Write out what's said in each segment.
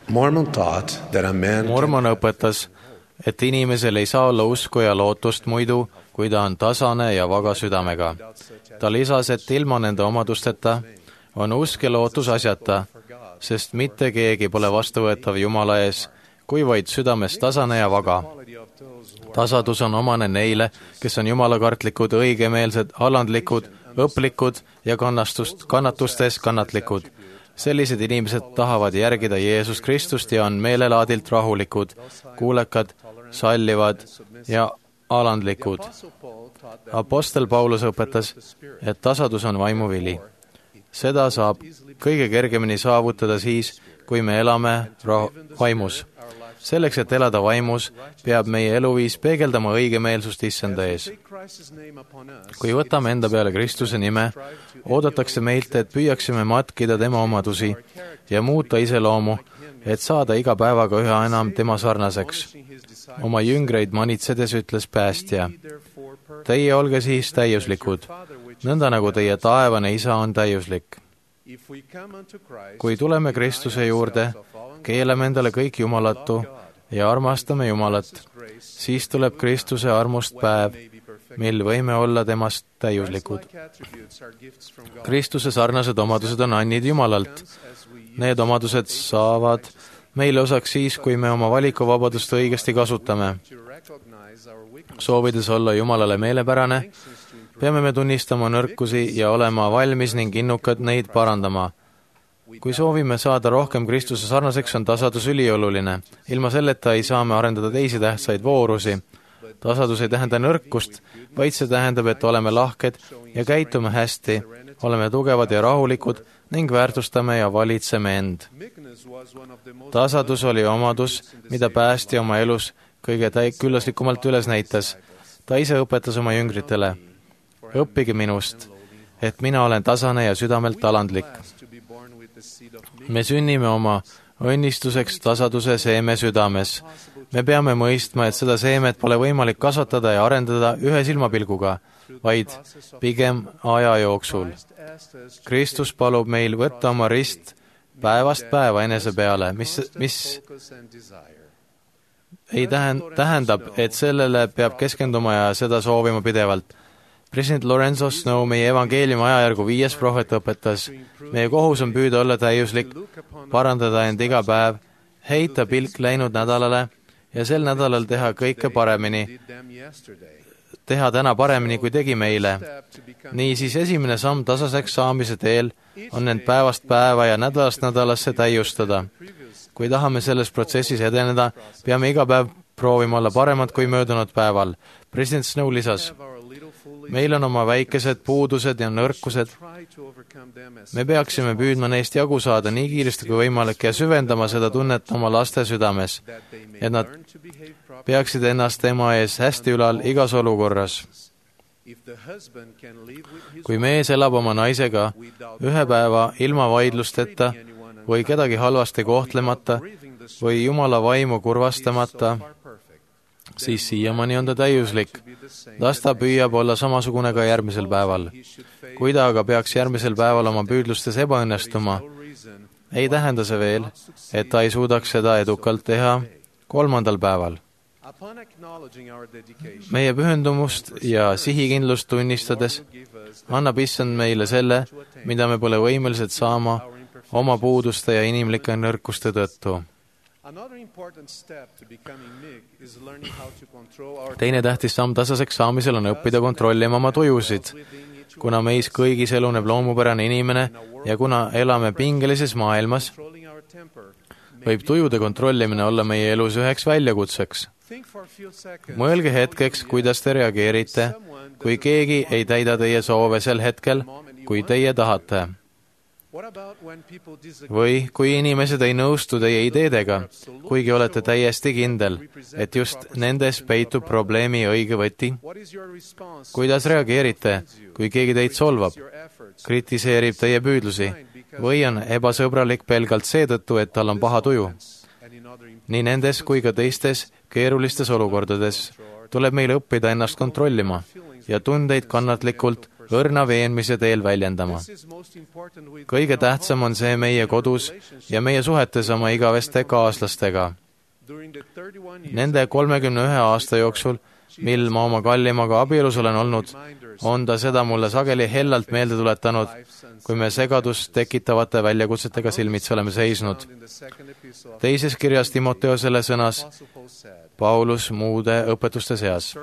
Mormon õpetas, et inimesel ei saa olla usku ja lootust muidu, kui ta on tasane ja vaga südamega. Ta lisas, et ilma nende omadusteta on usk ja lootus asjata, sest mitte keegi pole vastuvõetav Jumala ees, kui vaid südames tasane ja vaga. Tasadus on omane neile, kes on jumalakartlikud, õigemeelsed, alandlikud, õplikud ja kannatustes kannatlikud. Sellised inimesed tahavad järgida Jeesus Kristust ja on meelelaadilt rahulikud, kuulekad, sallivad ja alandlikud. Apostel Paulus õpetas, et tasadus on vaimuvili. Seda saab kõige kergemini saavutada siis, kui me elame vaimus. Selleks, et elada vaimus, peab meie eluviis peegeldama õigemeelsust Issanda ees. Kui võtame enda peale Kristuse nime, oodatakse meilt, et püüaksime matkida tema omadusi ja muuta iseloomu, et saada iga päevaga üha enam tema sarnaseks. Oma jüngreid manitsedes ütles päästja, teie olge siis täiuslikud, nõnda nagu teie taevane isa on täiuslik. Kui tuleme Kristuse juurde, keelame endale kõik jumalatu ja armastame Jumalat, siis tuleb Kristuse armust päev, mil võime olla temast täiuslikud. Kristuse sarnased omadused on annid Jumalalt. Need omadused saavad meile osaks siis, kui me oma valikuvabadust õigesti kasutame. Soovides olla Jumalale meelepärane, peame me tunnistama nõrkusi ja olema valmis ning innukad neid parandama. Kui soovime saada rohkem Kristuse sarnaseks, on tasadus ülioluline. Ilma selleta ei saa me arendada teisi tähtsaid voorusi. Tasadus ei tähenda nõrkust, vaid see tähendab, et oleme lahked ja käitume hästi, oleme tugevad ja rahulikud ning väärtustame ja valitseme end. Tasadus oli omadus, mida päästja oma elus kõige küllaslikumalt üles näitas. Ta ise õpetas oma jüngritele, õppige minust, et mina olen tasane ja südamelt alandlik. Me sünnime oma õnnistuseks tasaduse seeme südames. Me peame mõistma, et seda seemet pole võimalik kasvatada ja arendada ühe silmapilguga, vaid pigem aja jooksul. Kristus palub meil võtta oma rist päevast päeva enese peale, mis ei tähendab, et sellele peab keskenduma ja seda soovima pidevalt. President Lorenzo Snow, meie evangeeliumi ajajärgu 5. prohvet õpetas, meie kohus on püüda olla täiuslik, parandada end iga päev, heita pilk läinud nädalale ja sel nädalal teha kõike paremini, teha täna paremini, kui tegime eile. Niisiis esimene samm tasaseks saamise teel on end päevast päeva ja nädalast nädalasse täiustada. Kui tahame selles protsessis edeneda, peame iga päev proovima olla paremad kui möödunud päeval. President Snow lisas, meil on oma väikesed puudused ja nõrkused. Me peaksime püüdma neist jagu saada nii kiiresti kui võimalik ja süvendama seda tunnet oma laste südames, et nad peaksid ennast tema ees hästi ülal igas olukorras. Kui mees elab oma naisega ühe päeva ilma vaidlusteta või kedagi halvasti kohtlemata või Jumala vaimu kurvastamata, siis siiamaani on ta täiuslik. Las ta püüab olla samasugune ka järgmisel päeval. Kui ta aga peaks järgmisel päeval oma püüdlustes ebaõnnestuma, ei tähenda see veel, et ta ei suudaks seda edukalt teha 3. päeval. Meie pühendumust ja sihikindlust tunnistades annab Issand meile selle, mida me pole võimelised saama oma puuduste ja inimlike nõrkuste tõttu. Teine tähtis samm tasaseks saamisel on õppida kontrollima oma tujusid. Kuna meis kõigis eluneb loomupärane inimene ja kuna elame pingelises maailmas, võib tujude kontrollimine olla meie elus üheks väljakutseks. Mõelge hetkeks, kuidas te reageerite, kui keegi ei täida teie soove sel hetkel, kui teie tahate. Või kui inimesed ei nõustu teie ideedega, kuigi olete täiesti kindel, et just nendes peitub probleemi õige võti. Kuidas reageerite, kui keegi teid solvab, kritiseerib teie püüdlusi või on ebasõbralik pelgalt seetõttu, et tal on paha tuju? Nii nendes kui ka teistes keerulistes olukordades tuleb meil õppida ennast kontrollima ja tundeid kannatlikult õrna veenmise teel väljendama. Kõige tähtsam on see meie kodus ja meie suhetes oma igaveste kaaslastega. Nende 31 aasta jooksul, mil ma oma kallimaga abielus olen olnud, on ta seda mulle sageli hellalt meelde tuletanud, kui me segadust tekitavate väljakutsetega silmitsi oleme seisnud. Teises kirjas Timoteosele sõnas Paulus muude õpetuste seas.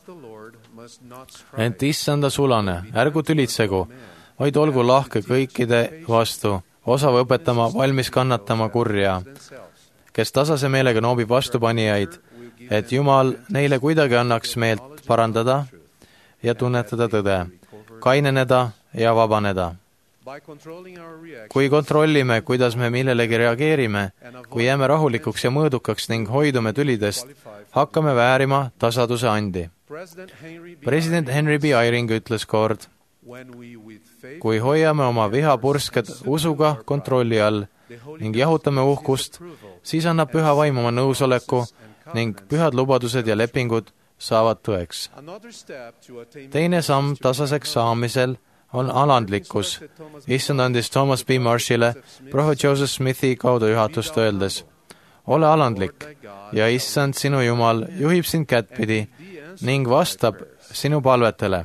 Ent issanda sulane, ärgu tülitsegu, vaid olgu lahke kõikide vastu, osav õpetama, valmis kannatama kurja, kes tasase meelega noobib vastupanijaid, et Jumal neile kuidagi annaks meelt parandada ja tunnetada tõde, kaineneda ja vabaneda. Kui kontrollime, kuidas me millelegi reageerime, kui jääme rahulikuks ja mõõdukaks ning hoidume tülidest, hakkame väärima tasaduse andi. President Henry B. Eyring ütles kord, kui hoiame oma vihapursked usuga kontrolli all ning jahutame uhkust, siis annab püha vaim oma nõusoleku ning pühad lubadused ja lepingud saavad tõeks. Teine samm tasaseks saamisel on alandlikkus. Issand andis Thomas B. Marshile prohvet Joseph Smithi kaudu juhatust öeldes, ole alandlik ja issand sinu Jumal juhib sind kättpidi ning vastab sinu palvetele.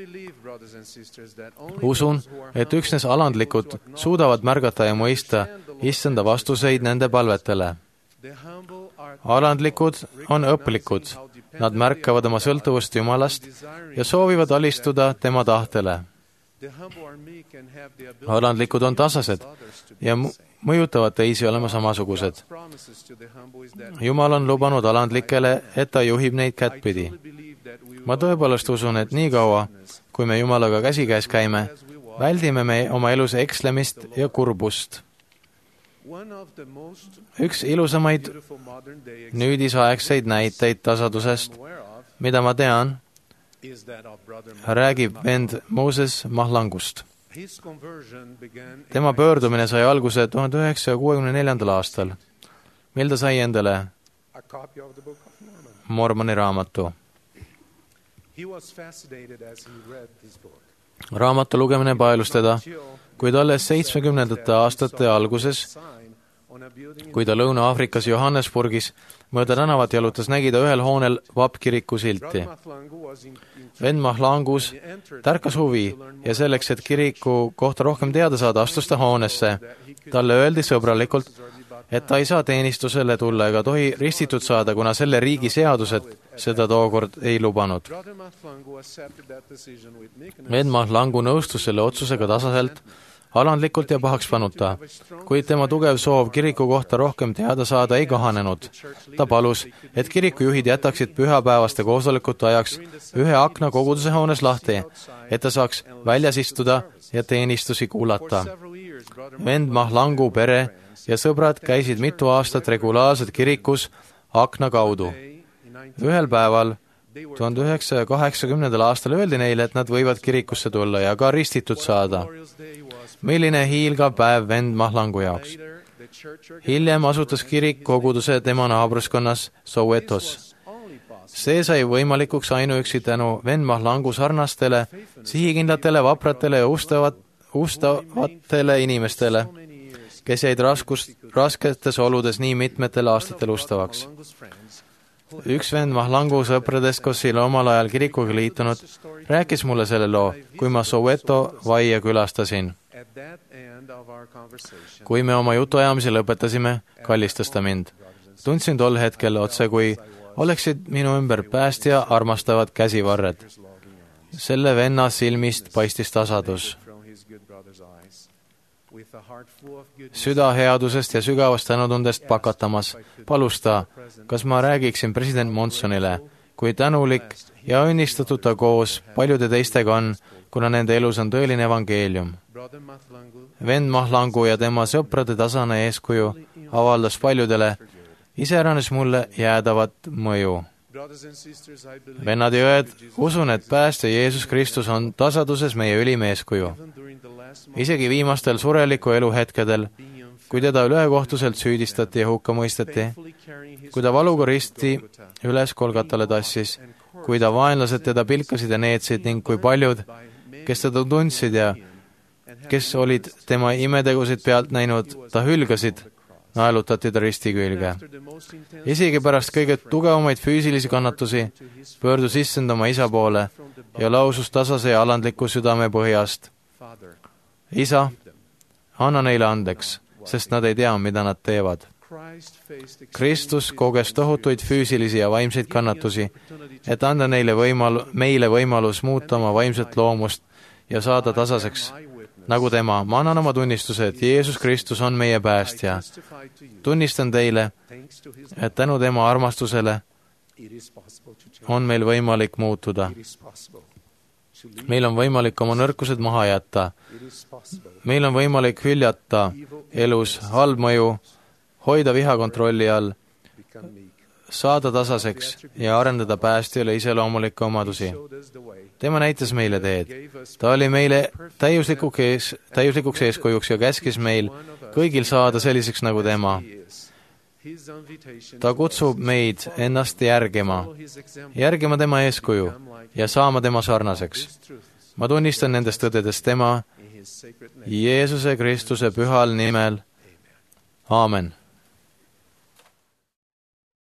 Usun, et üksnes alandlikud suudavad märgata ja mõista issanda vastuseid nende palvetele. Alandlikud on õplikud. Nad märkavad oma sõltuvust Jumalast ja soovivad alistuda tema tahtele. Alandlikud on tasased ja mõjutavad teisi olema samasugused. Jumal on lubanud alandlikele, et ta juhib neid kättpidi. Ma tõepoolest usun, et nii kaua, kui me Jumalaga käsikäes käime, väldime me oma elus ekslemist ja kurbust. Üks ilusamaid nüüdisaegseid näiteid tasadusest, mida ma tean, räägib vend Moses Mahlangust. Tema pöördumine sai alguse 1964. aastal, mil ta sai endale Mormoni raamatu. Raamatu lugemine paelus teda, kuid alles 70. aastate alguses, kui ta Lõuna-Aafrikas Johannesburgis mööda tänavat jalutas, nägi ta ühel hoonel vappkiriku silti. Vend Mahlangus tärkas huvi ja selleks, et kiriku kohta rohkem teada saada, astus ta hoonesse. Talle öeldi sõbralikult, et ta ei saa teenistusele tulla ega tohi ristitud saada, kuna selle riigi seadused seda tookord ei lubanud. Vend Mahlangu nõustus selle otsusega tasaselt, alandlikult ja pahakspanuta, kuid tema tugev soov kiriku kohta rohkem teada saada ei kahanenud. Ta palus, et kirikujuhid jätaksid pühapäevaste koosolekute ajaks ühe akna koguduse hoones lahti, et ta saaks väljas istuda ja teenistusi kuulata. Vend Mahlangu pere ja sõbrad käisid mitu aastat regulaarselt kirikus akna kaudu. Ühel päeval 1980. aastal öeldi neile, et nad võivad kirikusse tulla ja ka ristitud saada. Milline hiilgav päev vend Mahlangu jaoks. Hiljem asutas kirik koguduse tema naabruskonnas Sowetos. See sai võimalikuks ainuüksi tänu vend Mahlangu sarnastele, sihikindlatele, vapratele ja ustavatele inimestele, kes jäid rasketes oludes nii mitmetel aastatel ustavaks. Üks vend Mahlangu sõpradest, kes oli omal ajal kirikuga liitunud, rääkis mulle selle loo, kui ma Soweto vaia külastasin. Kui me oma jutuajamise lõpetasime, kallistas ta mind. Tundsin tol hetkel otse, kui oleksid minu ümber päästja armastavad käsivarred. Selle venna silmist paistis tasadus. Süda headusest ja sügavast tänutundest pakatamas palus ta, kas ma räägiksin president Monsonile, kui tänulik ja õnnistatud ta koos paljude teistega on, kuna nende elus on tõeline evangeelium. Vend Mahlangu ja tema sõprade tasane eeskuju avaldas paljudele, iseäranis mulle jäädavat mõju. Vennad ja õed, usun, et päästja Jeesus Kristus on tasaduses meie ülim eeskuju. Isegi viimastel sureliku elu hetkedel, kui teda ülekohtuselt süüdistati ja hukka mõisteti, kui ta valuga risti üles Kolgatale tassis, kui ta vaenlased teda pilkasid ja neetsid ning kui paljud, kes teda tundsid ja kes olid tema imetegusid pealt näinud, ta hülgasid, naelutati ta risti külge. Isegi pärast kõige tugevamaid füüsilisi kannatusi pöördus issand oma isa poole ja lausus tasase ja alandliku südame põhjast: isa, anna neile andeks, sest nad ei tea, mida nad teevad. Kristus koges tohutuid füüsilisi ja vaimseid kannatusi, et anda meile võimalus muuta oma vaimset loomust ja saada tasaseks. Nagu tema, ma annan oma tunnistuse, et Jeesus Kristus on meie päästja. Tunnistan teile, et tänu tema armastusele on meil võimalik muutuda. Meil on võimalik oma nõrkused maha jätta. Meil on võimalik hüljata elus halb mõju, hoida viha kontrolli all, saada tasaseks ja arendada päästjale iseloomulikke omadusi. Tema näitas meile teed. Ta oli meile täiuslikuks eeskujuks ja käskis meil kõigil saada selliseks nagu tema. Ta kutsub meid ennast järgima tema eeskuju ja saama tema sarnaseks. Ma tunnistan nendest tõdedest tema Jeesuse Kristuse pühal nimel. Aamen.